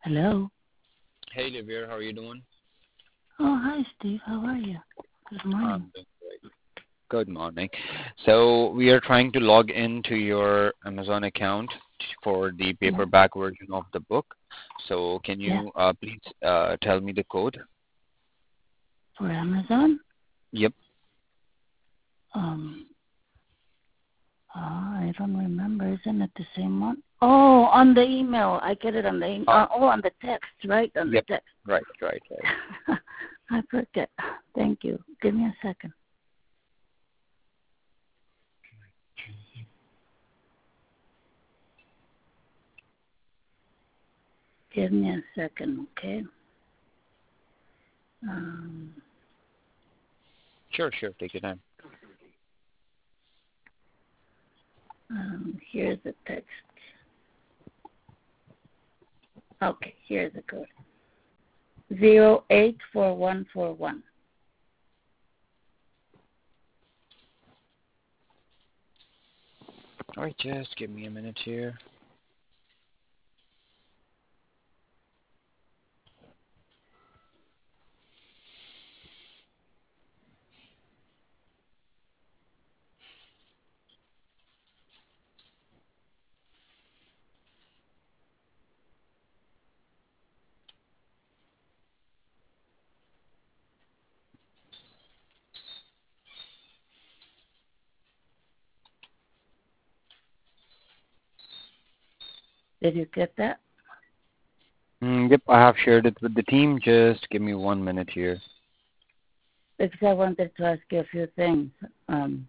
Hello. Hey, Livier, how are you doing? Oh, hi, Steve. How are you? Good morning. I'm doing great. Good morning. So we are trying to log into your Amazon account for the Yeah, paperback version of the book. So can yeah. you please tell me the code? For Amazon. Yep. Um. I don't remember. Isn't it the same one? Oh, on the email. I get it on the email. Uh, On the text, right? On the yep. text. Right. I forget. Thank you. Give me a second. Give me a second, okay? Um. Sure. Take your time. Here's the text. Okay, here's the code. 084141. All right, just give me a minute here. Did you get that? Yep, I have shared it with the team. Just give me 1 minute here. Because I wanted to ask you a few things. Um,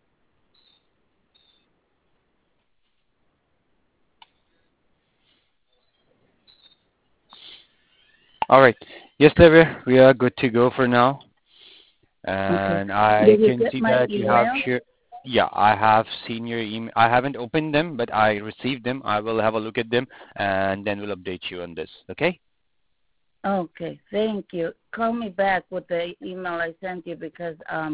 All right. Yes, Livier, we are good to go for now. okay. And I Did you can get see my that you have email? shared. Yeah, I have seen your email. I haven't opened them, but I received them. I will have a look at them, and then we'll update you on this. Okay? Okay, thank you. Call me back with the email I sent you because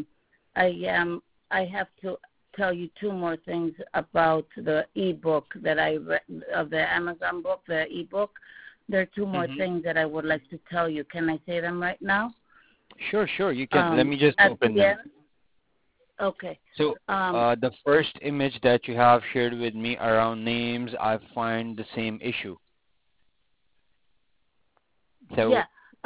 I have to tell you two more things about the ebook that I read of the Amazon book, the ebook. There are two more Mm-hmm. things that I would like to tell you. Can I say them right now? Sure. You can. Let me just At open the them. end. Okay. So, Um, the first image that you have shared with me around names, I find the same issue. So, yeah.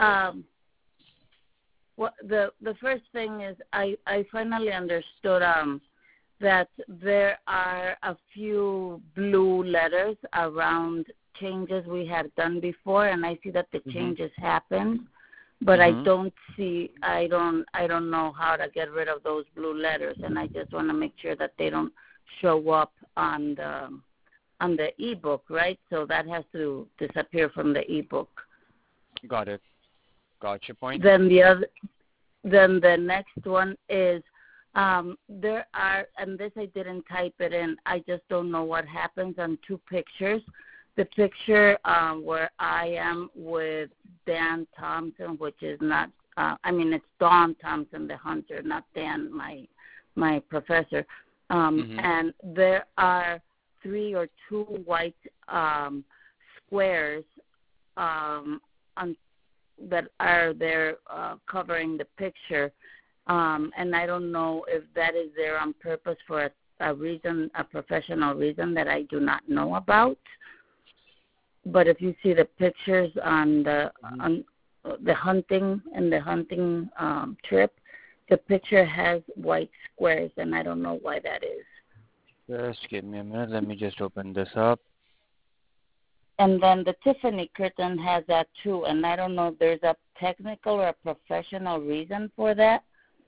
Well, the first thing is I finally understood that there are a few blue letters around changes we had done before, and I see that the mm-hmm. changes happened, but Mm-hmm. I don't know how to get rid of those blue letters, and I just want to make sure that they don't show up on the ebook, right? So that has to disappear from the ebook. Got it. Got your point. Then the next one is there are, and this I didn't type it in. I just don't know what happens on two pictures. The picture where I am with Dan Thompson, which is not. It's Don Thompson, the hunter, not Dan, my professor. Mm-hmm. And there are three or two white squares on that are there covering the picture, and I don't know if that is there on purpose for a reason, a professional reason that I do not know about. But if you see the pictures on the hunting and the hunting trip, the picture has white squares, and I don't know why that is. Just give me a minute. Let me just open this up. And then the Tiffany curtain has that too, and I don't know if there's a technical or a professional reason for that.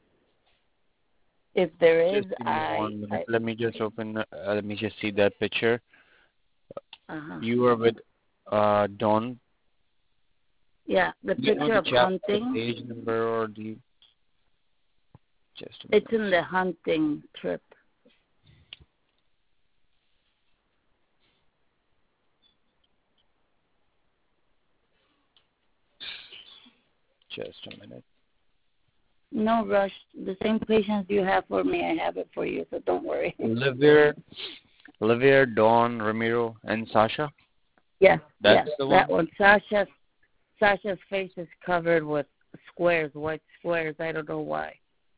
If there is, Just give me 1 minute. I Let me just open. Let me just see that picture. uh-huh. You are with Dawn. Yeah, the Do you know picture the of chapter, the hunting. page number, or the? Just a It's minute. in the hunting trip. Just a minute. No rush. The same patience you have for me, I have it for you, so don't worry. Olivier, Dawn, Ramiro, and Sasha. Yes, That's yes, the that one? one. Sasha's face is covered with squares, white squares. I don't know why.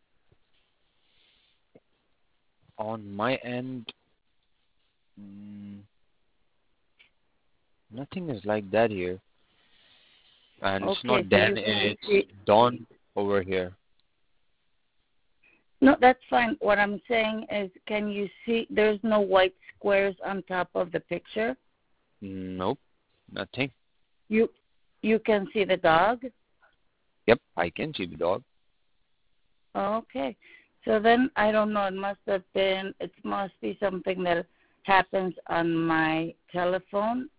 On my end, mm, nothing is like that here. And it's Okay, not so Dan, you can it's see. Don over here. No, that's fine. What I'm saying is, can you see? There's no white squares on top of the picture. Nope, nothing. You you can see the dog. Yep, I can see the dog. Okay, so then I don't know. It must be something that happens on my telephone.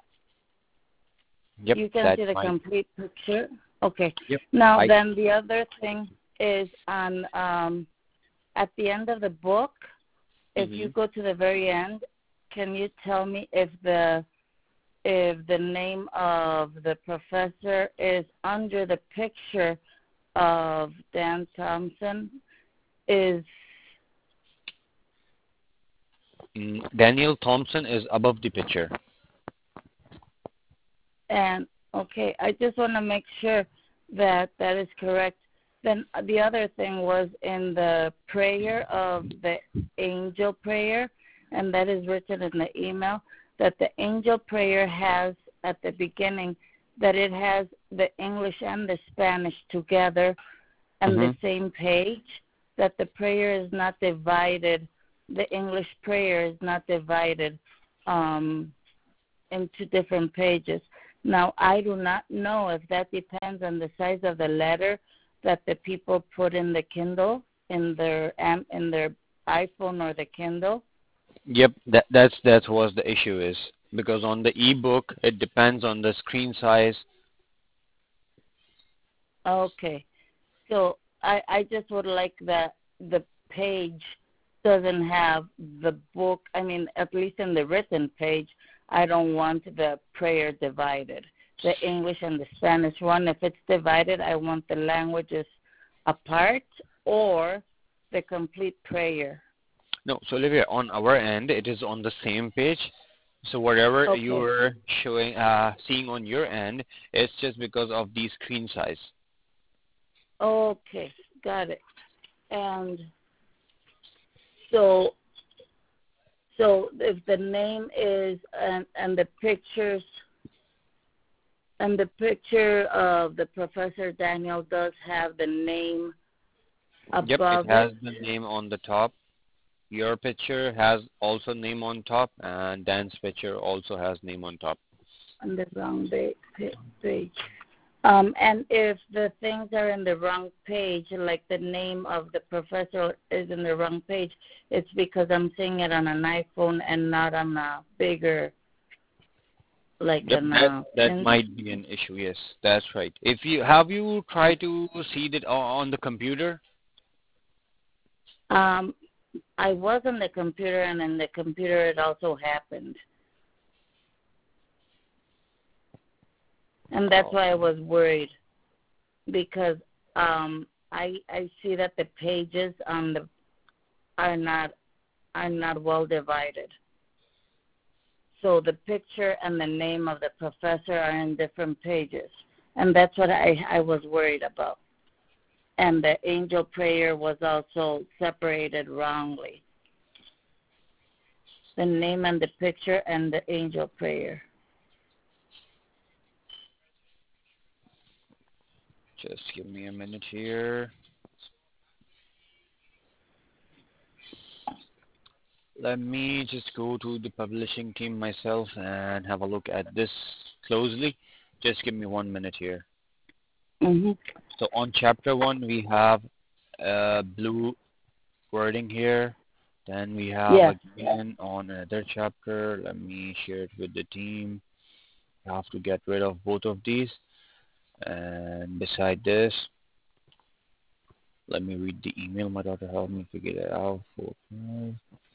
Yep, You can that see the might. complete picture. Okay. Yep, Now I. then, the other thing is on at the end of the book. If you Mhm. go to the very end, can you tell me if the name of the professor is under the picture of Dan Thompson? Daniel Thompson is above the picture. And okay, I just want to make sure that that is correct. Then the other thing was in the prayer of the angel prayer, and that is written in the email, that the angel prayer has at the beginning that it has the English and the Spanish together on the Mhm. same page, that the prayer is not divided, the English prayer is not divided into different pages. Now, I do not know if that depends on the size of the letter that the people put in the Kindle, in their iPhone or the Kindle. Yep, that's what the issue is, because on the ebook it depends on the screen size. Okay, so I just would like that the page doesn't have the book. I mean, at least in the written page, I don't want the prayer divided. The English and the Spanish one, if it's divided, I want the languages apart or the complete prayer. No, so Olivia, on our end it is on the same page. So whatever Okay. you're seeing on your end, it's just because of the screen size. Okay, got it. And so if the name is and the pictures and the picture of the Professor Daniel does have the name Yep, it above has it the name on the top. Your picture has also name on top, and Dan's picture also has name on top. on the wrong page. And if the things are in the wrong page, like the name of the professor is in the wrong page, it's because I'm seeing it on an iPhone and not on a bigger, like Yep, that might be an issue. Yes, that's right. If you tried to see it on the computer? I was on the computer, and in the computer it also happened. And that's why I was worried, because I see that the pages on the are not well divided. So the picture and the name of the professor are in different pages, and that's what I was worried about. And the angel prayer was also separated wrongly. The name and the picture and the angel prayer. Just give me a minute here. Let me just go to the publishing team myself and have a look at this closely. Just give me 1 minute here. Mhm. So on chapter 1, we have blue wording here. Then we have Yes. again on another chapter. Let me share it with the team. You have to get rid of both of these. And beside this, let me read the email. My daughter helped me figure it out. 4, 5.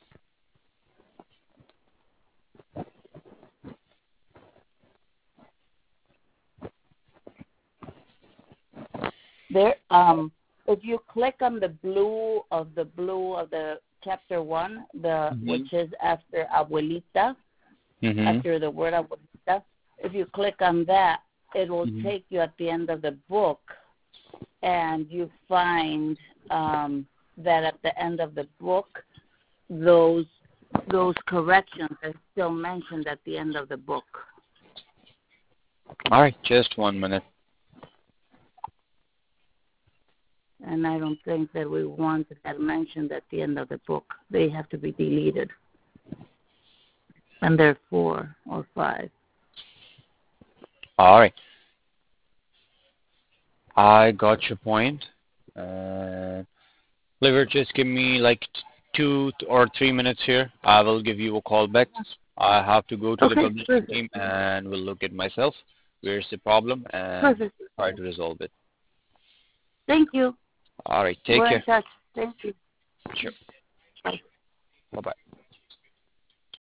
There. If you click on the blue of the chapter 1, Mhm. which is after abuelita, Mhm. after the word abuelita, if you click on that, it will Mm-hmm. take you at the end of the book, and you find that at the end of the book, those corrections are still mentioned at the end of the book. All right, just 1 minute. And I don't think that we want that mentioned at the end of the book. They have to be deleted. And there are 4 or 5. All right, I got your point. Liver, just give me like 2 or 3 minutes here. I will give you a call back. I have to go to the Okay, publishing perfect. team and we'll look at myself. Where's the problem and Perfect. try to resolve it. Thank you. All right, take We're in care. touch. Thank you. Sure. Bye. Bye-bye.